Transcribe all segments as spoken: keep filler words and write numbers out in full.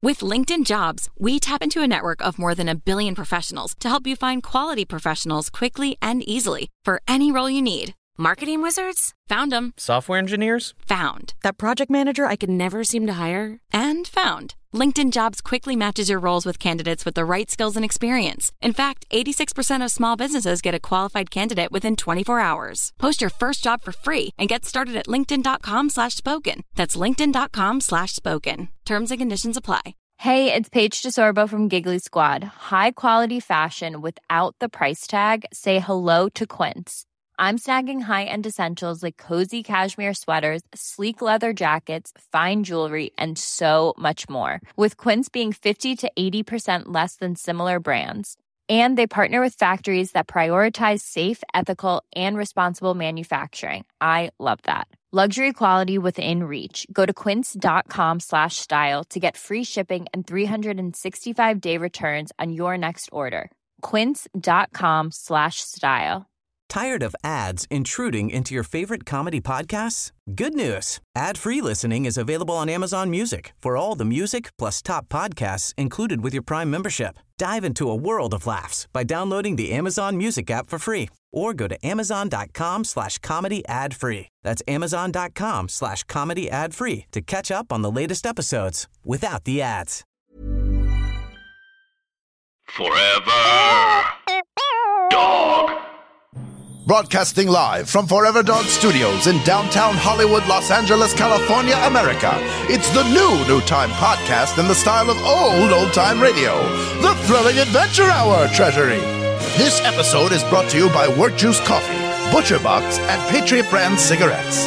With LinkedIn Jobs, we tap into a network of more than a billion professionals to help you find quality professionals quickly and easily for any role you need. Marketing wizards? Found them. Software engineers? Found. That project manager I could never seem to hire? And found. LinkedIn Jobs quickly matches your roles with candidates with the right skills and experience. In fact, eighty-six percent of small businesses get a qualified candidate within twenty-four hours. Post your first job for free and get started at linkedin.com slash spoken. That's linkedin.com slash spoken. Terms and conditions apply. Hey, it's Paige DeSorbo from Giggly Squad. High quality fashion without the price tag. Say hello to Quince. I'm snagging high-end essentials like cozy cashmere sweaters, sleek leather jackets, fine jewelry, and so much more. With Quince being fifty to eighty percent less than similar brands. And they partner with factories that prioritize safe, ethical, and responsible manufacturing. I love that. Luxury quality within reach. Go to quince.com slash style to get free shipping and three sixty-five day returns on your next order. Quince.com slash style. Tired of ads intruding into your favorite comedy podcasts? Good news. Ad-free listening is available on Amazon Music for all the music plus top podcasts included with your Prime membership. Dive into a world of laughs by downloading the Amazon Music app for free or go to amazon.com slash comedy ad free. That's amazon.com slash comedy ad free to catch up on the latest episodes without the ads. Forever Dog. Broadcasting live from Forever Dog Studios in downtown Hollywood, Los Angeles, California, America. It's the new New Time podcast in the style of old, old-time radio. The Thrilling Adventure Hour Treasury. This episode is brought to you by Wort Juice Coffee, Butcher Box, and Patriot Brand Cigarettes.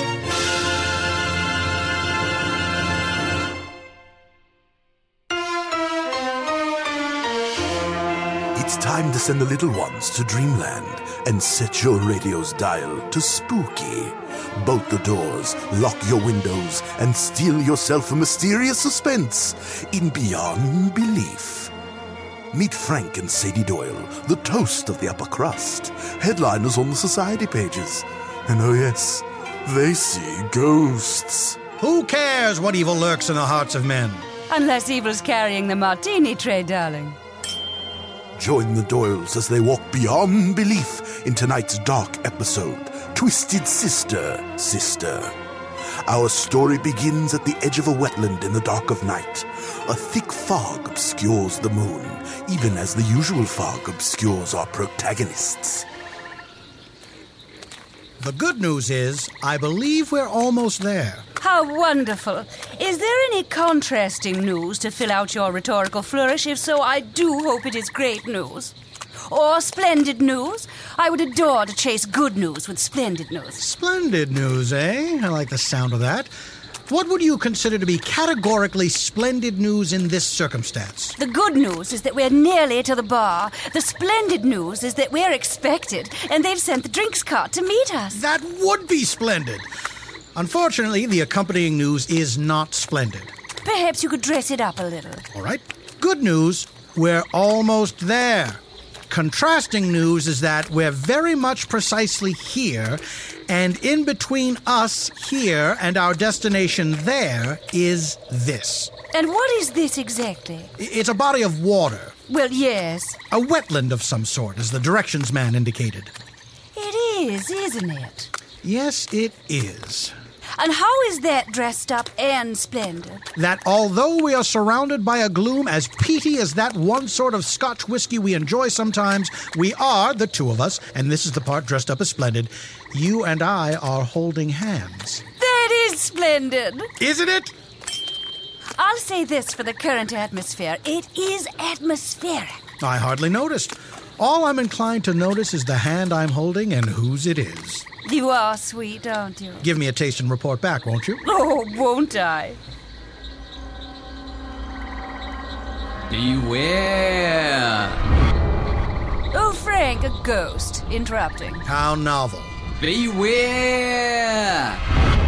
It's time to send the little ones to dreamland and set your radio's dial to spooky. Bolt the doors, lock your windows, and steal yourself a mysterious suspense in Beyond Belief. Meet Frank and Sadie Doyle, the toast of the upper crust, headliners on the society pages. And oh yes, they see ghosts. Who cares what evil lurks in the hearts of men? Unless evil's carrying the martini tray, darling. Join the Doyles as they walk beyond belief in tonight's dark episode, Twisted Sister, Sister. Our story begins at the edge of a wetland in the dark of night. A thick fog obscures the moon, even as the usual fog obscures our protagonists. The good news is, I believe we're almost there. How wonderful. Is there any contrasting news to fill out your rhetorical flourish? If so, I do hope it is great news. Or splendid news? I would adore to chase good news with splendid news. Splendid news, eh? I like the sound of that. What would you consider to be categorically splendid news in this circumstance? The good news is that we're nearly to the bar. The splendid news is that we're expected, and they've sent the drinks cart to meet us. That would be splendid. Unfortunately, the accompanying news is not splendid. Perhaps you could dress it up a little. All right. Good news, we're almost there. Contrasting news is that we're very much precisely here, and in between us here and our destination there is this. And what is this exactly? It's a body of water. Well, yes. A wetland of some sort, as the directions man indicated. It is, isn't it? Yes, it is. And how is that dressed up and splendid? That although we are surrounded by a gloom as peaty as that one sort of Scotch whiskey we enjoy sometimes, we are, the two of us, and this is the part dressed up as splendid, you and I are holding hands. That is splendid. Isn't it? I'll say this for the current atmosphere. It is atmospheric. I hardly noticed. All I'm inclined to notice is the hand I'm holding and whose it is. You are sweet, aren't you? Give me a taste and report back, won't you? Oh, won't I? Beware! Oh, Frank, a ghost. Interrupting. How novel. Beware!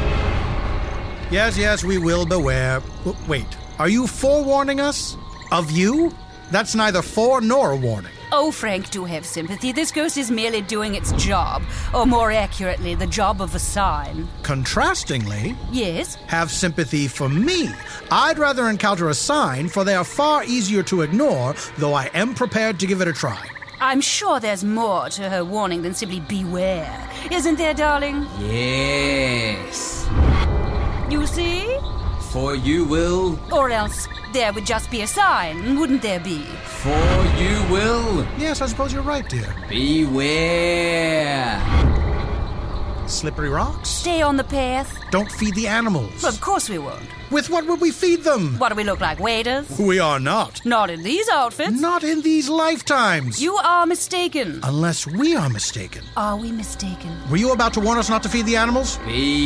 Yes, yes, we will beware. W- wait, are you forewarning us? Of you? That's neither fore nor warning. Oh, Frank, do have sympathy. This ghost is merely doing its job. Or more accurately, the job of a sign. Contrastingly, Yes? have sympathy for me. I'd rather encounter a sign, for they are far easier to ignore, though I am prepared to give it a try. I'm sure there's more to her warning than simply beware. Isn't there, darling? Yes. You see? For you will, Or else there would just be a sign, wouldn't there be? for you will, Yes, I suppose you're right, dear. beware. Slippery rocks? Stay on the path? Don't feed the animals. Of course we won't. With what would we feed them? What do we look like, waiters? We are not. Not in these outfits. Not in these lifetimes. You are mistaken. Unless we are mistaken. Are we mistaken? Were you about to warn us not to feed the animals?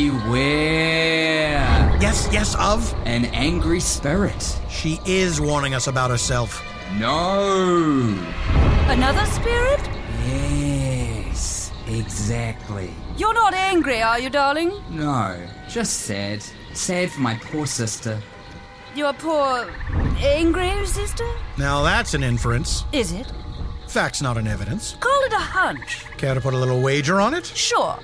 Beware. Yes, yes, of. An angry spirit. She is warning us about herself. No. Another spirit? Yes, exactly. You're not angry, are you, darling? No, just sad. Sad for my poor sister. Your poor, angry sister? Now that's an inference. Is it? Fact's not an evidence. Call it a hunch. Care to put a little wager on it? Sure.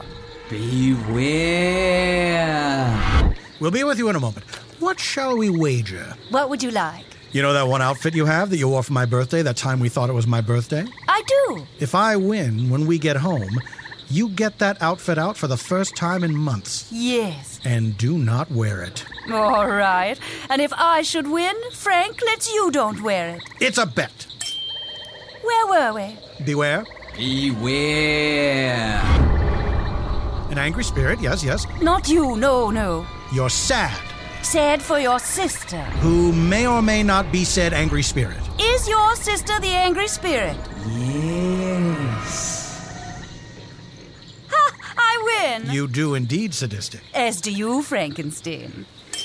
Beware. We'll be with you in a moment. What shall we wager? What would you like? You know that one outfit you have that you wore for my birthday, that time we thought it was my birthday? I do. If I win when we get home, you get that outfit out for the first time in months. Yes. And do not wear it. All right. And if I should win, Frank lets you don't wear it. It's a bet. Where were we? Beware. Beware. An angry spirit, yes, yes. Not you, no, no. You're sad, Sad for your sister. who may or may not be said angry spirit. Is your sister the angry spirit? Yes. Ha! I win. You do indeed sadistic. As do you, Frankenstein.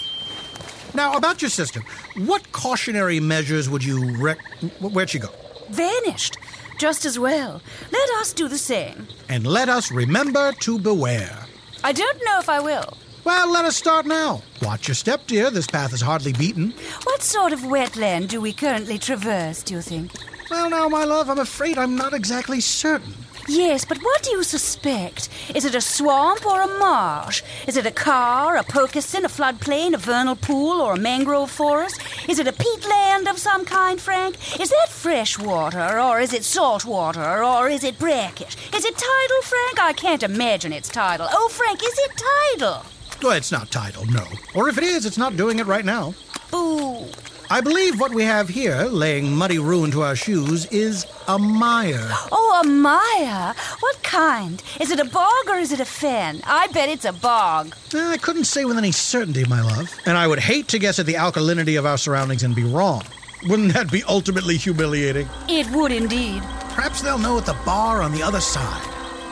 Now, about your sister, what cautionary measures would you rec... Where'd she go? Vanished. Just as well. Let us do the same. And let us remember to beware. I don't know if I will. Well, let us start now. Watch your step, dear. This path is hardly beaten. What sort of wetland do we currently traverse, do you think? Well, now, my love, I'm afraid I'm not exactly certain. Yes, but what do you suspect? Is it a swamp or a marsh? Is it a car, a percussin, a floodplain, a vernal pool, or a mangrove forest? Is it a peatland of some kind, Frank? Is that fresh water, or is it salt water, or is it brackish? Is it tidal, Frank? I can't imagine it's tidal. Oh, Frank, is it tidal? Well, it's not tidal, no. Or if it is, it's not doing it right now. Ooh. I believe what we have here, laying muddy ruin to our shoes, is a mire. Oh, a mire? What kind? Is it a bog or is it a fen? I bet it's a bog. Eh, I couldn't say with any certainty, my love. And I would hate to guess at the alkalinity of our surroundings and be wrong. Wouldn't that be ultimately humiliating? It would indeed. Perhaps they'll know at the bar on the other side.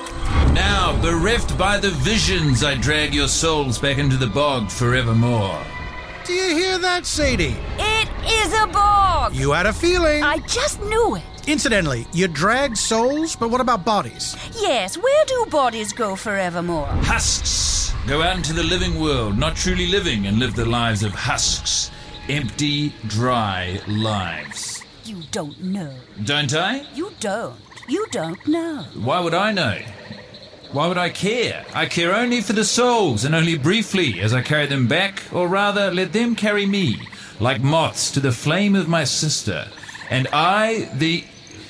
Now, bereft by the visions, I drag your souls back into the bog forevermore. Do you hear that, Sadie? It is a bog. You had a feeling. I just knew it. Incidentally, you drag souls, but what about bodies? Yes, where do bodies go forevermore? Husks go out into the living world, not truly living, and live the lives of husks. Empty, dry lives. You don't know. Don't I? You don't. You don't know. Why would I know? Why would I care? I care only for the souls, and only briefly, as I carry them back, or rather, let them carry me, like moths to the flame of my sister. And I, the...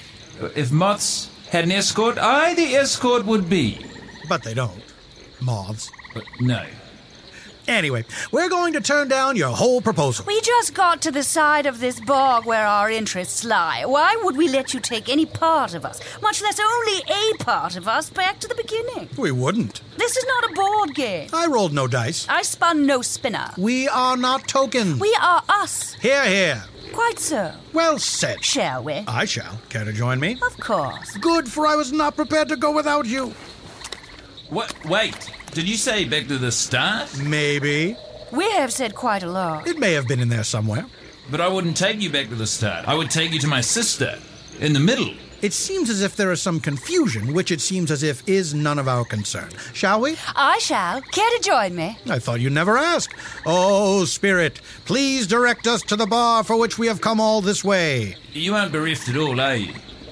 If moths had an escort, I, the escort, would be. But they don't. Moths. But no. Anyway, we're going to turn down your whole proposal. We just got to the side of this bog where our interests lie. Why would we let you take any part of us, much less only a part of us, back to the beginning? We wouldn't. This is not a board game. I rolled no dice. I spun no spinner. We are not tokens. We are us. Here, here. Quite so. Well said. Shall we? I shall. Care to join me? Of course. Good, for I was not prepared to go without you. What? Wait. Did you say back to the start? Maybe. We have said quite a lot. It may have been in there somewhere. But I wouldn't take you back to the start. I would take you to my sister. In the middle. It seems as if there is some confusion, which it seems as if is none of our concern. Shall we? I shall. Care to join me? I thought you'd never ask. Oh, Spirit, please direct us to the bar for which we have come all this way. You aren't bereft at all, are you?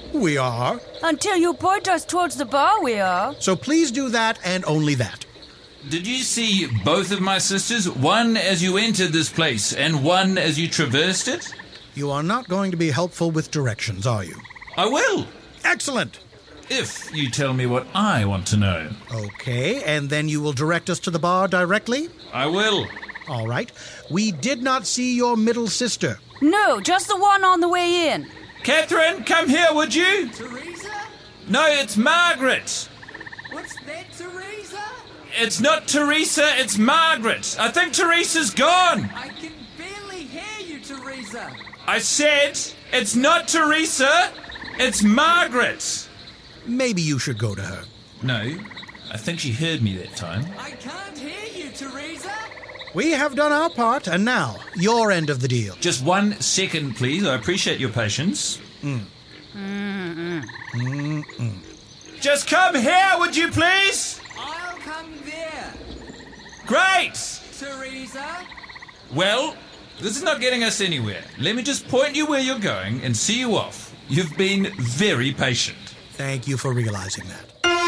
We are. Until you point us towards the bar, we are. So please do that and only that. Did you see both of my sisters? One as you entered this place and one as you traversed it? You are not going to be helpful with directions, are you? I will. Excellent. If you tell me what I want to know. Okay, and then you will direct us to the bar directly? I will. All right. We did not see your middle sister. No, just the one on the way in. Catherine, come here, would you? Teresa? No, it's Margaret. What's that, Teresa? It's not Teresa, it's Margaret. I think Teresa's gone. I can barely hear you, Teresa. I said it's not Teresa, it's Margaret. Maybe you should go to her. No, I think she heard me that time. I can't hear you, Teresa. We have done our part, and now, your end of the deal. Just one second, please. I appreciate your patience. Mm. Mm-mm. Mm-mm. Just come here, would you please? I'll come there. Great! Teresa? Well, this is not getting us anywhere. Let me just point you where you're going and see you off. You've been very patient. Thank you for realizing that.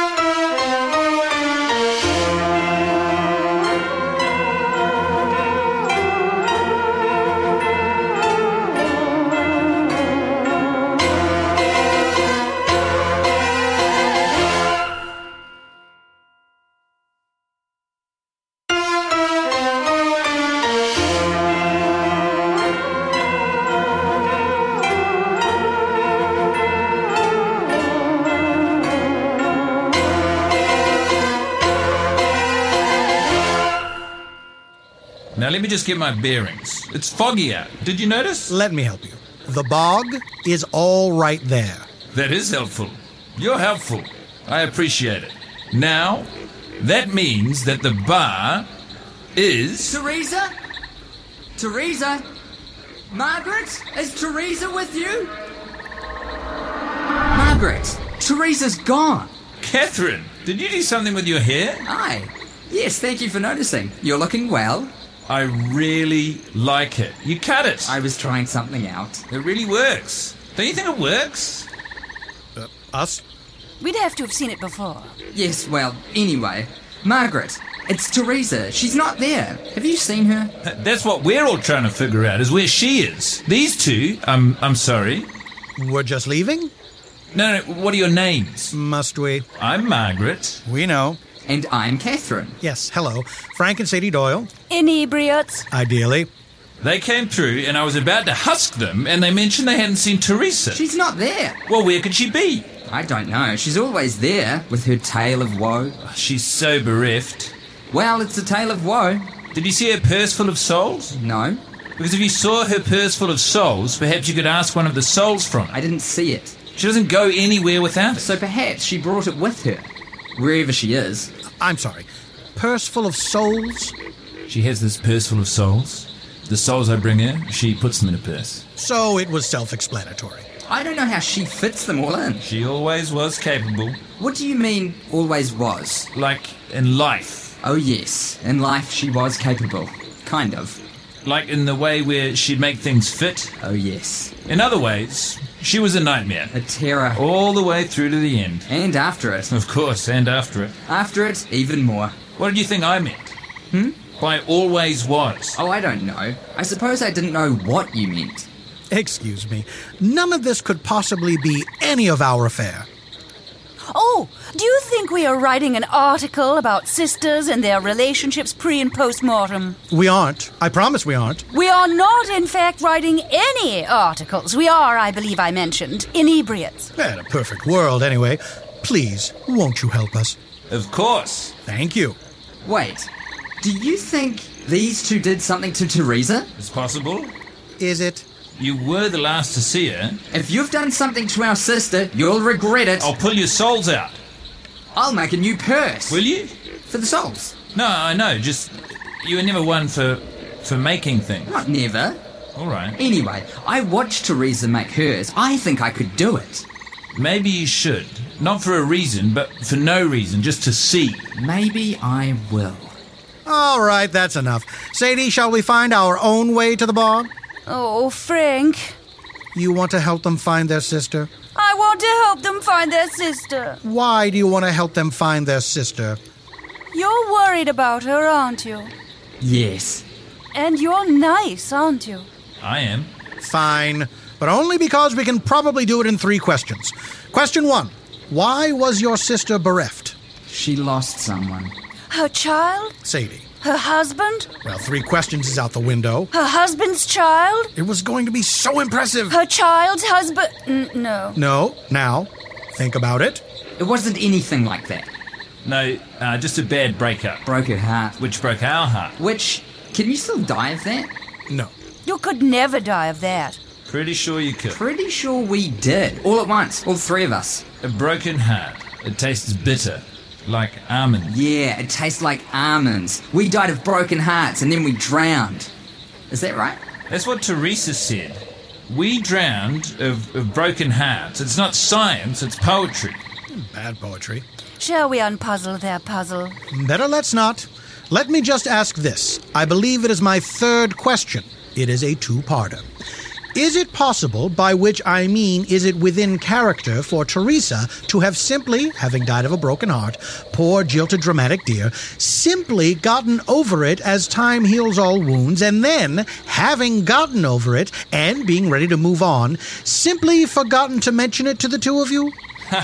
Now let me just get my bearings. It's foggy out. Did you notice? Let me help you. The bog is all right there. That is helpful. You're helpful. I appreciate it. Now, that means that the bar is... Teresa? Teresa? Margaret? Is Teresa with you? Margaret, Teresa's gone. Catherine, did you do something with your hair? Aye. Yes, thank you for noticing. You're looking well. I really like it. You cut it. I was trying something out. It really works. Don't you think it works? Uh, us? We'd have to have seen it before. Yes, well, anyway. Margaret, it's Teresa. She's not there. Have you seen her? That's what we're all trying to figure out, is where she is. These two, um, I'm sorry. We're just leaving? No, no, what are your names? Must we? I'm Margaret. We know. And I'm Catherine. Yes, hello. Frank and Sadie Doyle. Inebriates. Ideally. They came through and I was about to husk them and they mentioned they hadn't seen Teresa. She's not there. Well, where could she be? I don't know. She's always there with her tale of woe. She's so bereft. Well, it's a tale of woe. Did you see her purse full of souls? No. Because if you saw her purse full of souls, perhaps you could ask one of the souls from it. I didn't see it. She doesn't go anywhere without it. So perhaps she brought it with her, wherever she is. I'm sorry. Purse full of souls? She has this purse full of souls. The souls I bring her, she puts them in a purse. So it was self-explanatory. I don't know how she fits them all in. She always was capable. What do you mean, always was? Like in life. Oh, yes. In life, she was capable. Kind of. Like in the way where she'd make things fit. Oh, yes. In other ways, she was a nightmare. A terror. All the way through to the end. And after it. Of course, and after it. After it, even more. What did you think I meant? Hmm? By always was. Oh, I don't know. I suppose I didn't know what you meant. Excuse me. None of this could possibly be any of our affair. Oh, do you think we are writing an article about sisters and their relationships pre- and post-mortem? We aren't. I promise we aren't. We are not, in fact, writing any articles. We are, I believe I mentioned, inebriates. In a perfect world, anyway. Please, won't you help us? Of course. Thank you. Wait, do you think these two did something to Teresa? It's possible. Is it? You were the last to see her. If you've done something to our sister, you'll regret it. I'll pull your souls out. I'll make a new purse. Will you? For the souls. No, I know. Just, you were never one for, for making things. Not never. All right. Anyway, I watched Teresa make hers. I think I could do it. Maybe you should. Not for a reason, but for no reason, just to see. Maybe I will. All right, that's enough. Sadie, shall we find our own way to the bar? Oh, Frank. You want to help them find their sister? I want want to help them find their sister. Why do you want to help them find their sister? You're worried about her, aren't you? Yes. And you're nice, aren't you? I am. Fine, but only because we can probably do it in three questions. Question one, why was your sister bereft? She lost someone. Her child? Sadie. Her husband? Well, three questions is out the window. Her husband's child? It was going to be so impressive. Her child's husband? N- no. No, now, think about it. It wasn't anything like that. No, uh, just a bad breakup. Broke her heart. Which broke our heart. Which, can you still die of that? No. You could never die of that. Pretty sure you could. Pretty sure we did. All at once. All three of us. A broken heart. It tastes bitter. Like almonds. Yeah, it tastes like almonds. We died of broken hearts and then we drowned. Is that right? That's what Teresa said. We drowned of, of broken hearts. It's not science, it's poetry. Bad poetry. Shall we unpuzzle their puzzle? Better let's not. Let me just ask this. I believe it is my third question. It is a two-parter. Is it possible, by which I mean is it within character for Teresa to have simply, having died of a broken heart, poor jilted dramatic dear, simply gotten over it as time heals all wounds, and then, having gotten over it and being ready to move on, simply forgotten to mention it to the two of you?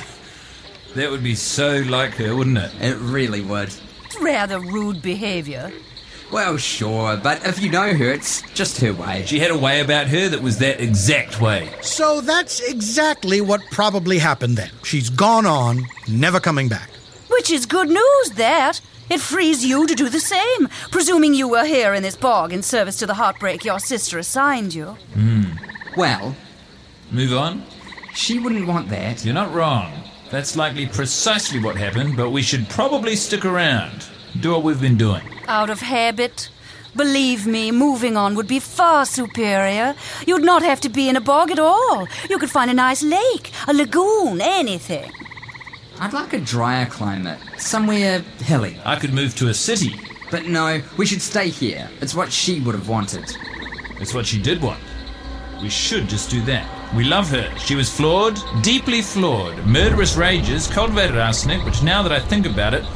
That would be so like her, wouldn't it? It really would. It's rather rude behaviour. Well, sure, but if you know her, it's just her way. She had a way about her that was that exact way. So that's exactly what probably happened then. She's gone on, never coming back. Which is good news, that. It frees you to do the same, presuming you were here in this bog in service to the heartbreak your sister assigned you. Hmm. Well, move on? She wouldn't want that. You're not wrong. That's likely precisely what happened, but we should probably stick around. Do what we've been doing. Out of habit. Believe me, moving on would be far superior. You'd not have to be in a bog at all. You could find a nice lake, a lagoon, anything. I'd like a drier climate, somewhere hilly. I could move to a city. But no, we should stay here. It's what she would have wanted. It's what she did want. We should just do that. We love her. She was flawed, deeply flawed. Murderous rages, cultivated arsenic, which now that I think about it,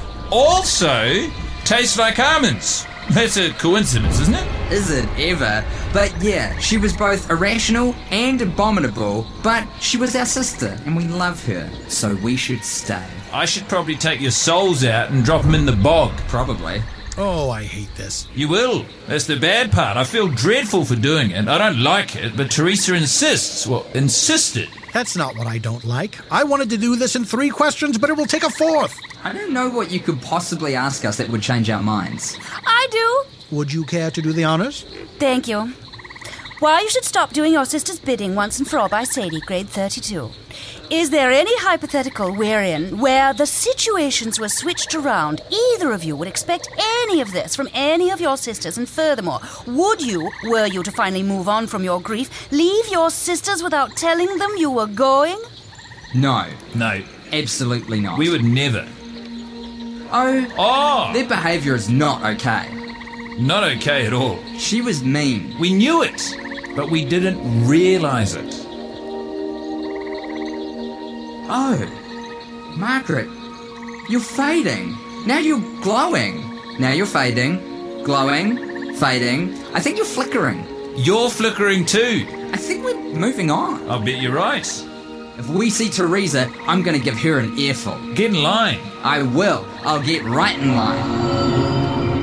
also tastes like almonds. That's a coincidence, isn't it? Is it ever? But yeah, she was both irrational and abominable, but she was our sister, and we love her, so we should stay. I should probably take your souls out and drop them in the bog. Probably. Oh, I hate this. You will. That's the bad part. I feel dreadful for doing it. I don't like it, but Teresa insists. Well, insisted. That's not what I don't like. I wanted to do this in three questions, but it will take a fourth. I don't know what you could possibly ask us that would change our minds. I do. Would you care to do the honors? Thank you. Why you should stop doing your sister's bidding once and for all by Sadie, grade thirty-two. Is there any hypothetical wherein, where the situations were switched around, either of you would expect any of this from any of your sisters? And furthermore, would you, were you to finally move on from your grief, leave your sisters without telling them you were going? No. No. Absolutely not. We would never. Oh. Oh! Their behaviour is not okay. Not okay at all. She was mean. We knew it, but we didn't realise it. Oh, Margaret, you're fading. Now you're glowing. Now you're fading, glowing, fading. I think you're flickering. You're flickering too. I think we're moving on. I'll bet you're right. If we see Teresa, I'm going to give her an earful. Get in line. I will. I'll get right in line.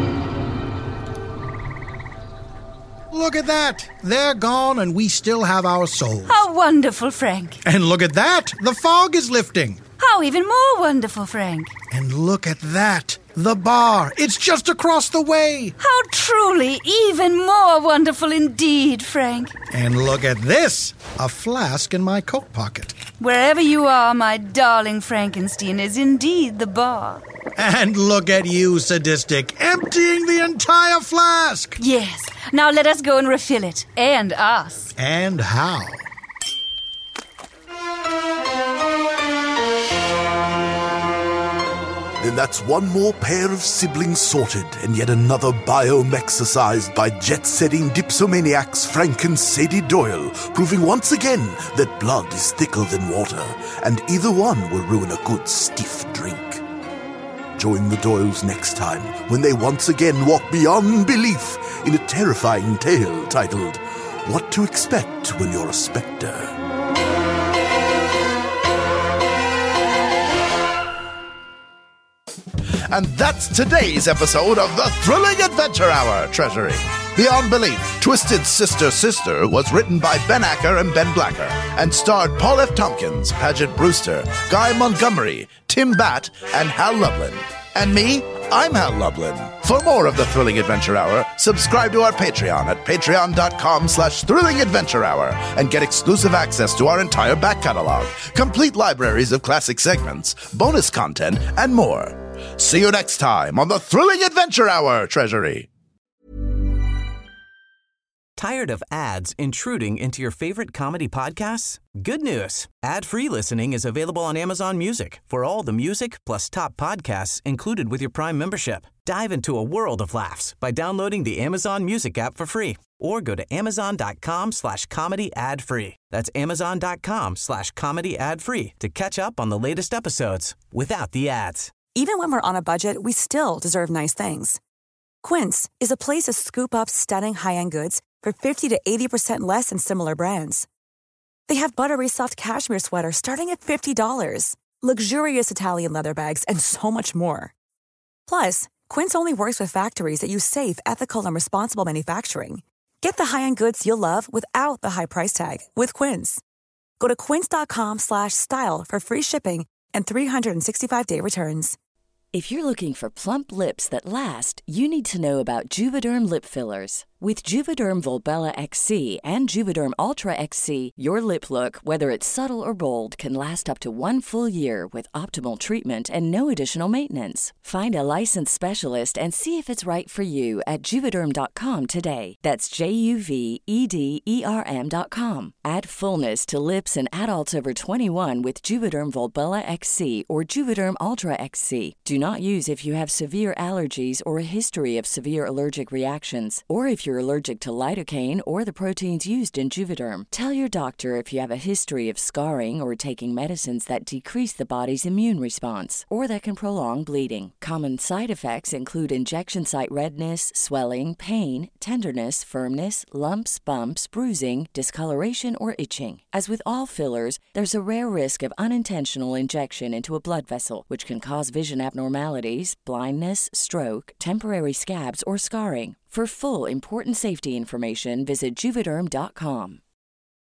Look at that. They're gone and we still have our souls. How wonderful, Frank. And look at that. The fog is lifting. How even more wonderful, Frank. And look at that. The bar. It's just across the way. How truly even more wonderful indeed, Frank. And look at this. A flask in my coat pocket. Wherever you are, my darling Frankenstein, is indeed the bar. And look at you, sadistic, emptying the entire flask. Yes. Now let us go and refill it. And us. And how? then that's one more pair of siblings sorted, and yet another biome exercised by jet-setting dipsomaniacs Frank and Sadie Doyle, proving once again that blood is thicker than water, and either one will ruin a good stiff drink. Join the Doyles next time when they once again walk beyond belief in a terrifying tale titled, What to Expect When You're a Spectre. And that's today's episode of the Thrilling Adventure Hour, Treasury. Beyond Belief, Twisted Sister Sister was written by Ben Acker and Ben Blacker and starred Paul F. Tompkins, Paget Brewster, Guy Montgomery, Tim Batt, and Hal Lublin. And me, I'm Hal Lublin. For more of the Thrilling Adventure Hour, subscribe to our Patreon at patreon.com slash Thrilling Adventure Hour and get exclusive access to our entire back catalog, complete libraries of classic segments, bonus content, and more. See you next time on the Thrilling Adventure Hour, Treasury. Tired of ads intruding into your favorite comedy podcasts? Good news. Ad-free listening is available on Amazon Music for all the music plus top podcasts included with your Prime membership. Dive into a world of laughs by downloading the Amazon Music app for free or go to amazon.com slash comedy ad free. That's amazon.com slash comedy ad free to catch up on the latest episodes without the ads. Even when we're on a budget, we still deserve nice things. Quince is a place to scoop up stunning high-end goods for fifty to eighty percent less than similar brands. They have buttery soft cashmere sweaters starting at fifty dollars, luxurious Italian leather bags, and so much more. Plus, Quince only works with factories that use safe, ethical, and responsible manufacturing. Get the high-end goods you'll love without the high price tag with Quince. Go to quince.com slash style for free shipping and three sixty-five day returns. If you're looking for plump lips that last, you need to know about Juvederm lip fillers. With Juvederm Volbella X C and Juvederm Ultra X C, your lip look, whether it's subtle or bold, can last up to one full year with optimal treatment and no additional maintenance. Find a licensed specialist and see if it's right for you at Juvederm dot com today. That's J U V E D E R M dot com. Add fullness to lips in adults over twenty-one with Juvederm Volbella X C or Juvederm Ultra X C. Do not use if you have severe allergies or a history of severe allergic reactions, or if you're allergic to lidocaine or the proteins used in Juvederm. Tell your doctor if you have a history of scarring or taking medicines that decrease the body's immune response or that can prolong bleeding. Common side effects include injection site redness, swelling, pain, tenderness, firmness, lumps, bumps, bruising, discoloration, or itching. As with all fillers, there's a rare risk of unintentional injection into a blood vessel, which can cause vision abnormalities, blindness, stroke, temporary scabs, or scarring. For full important safety information, visit Juvederm dot com.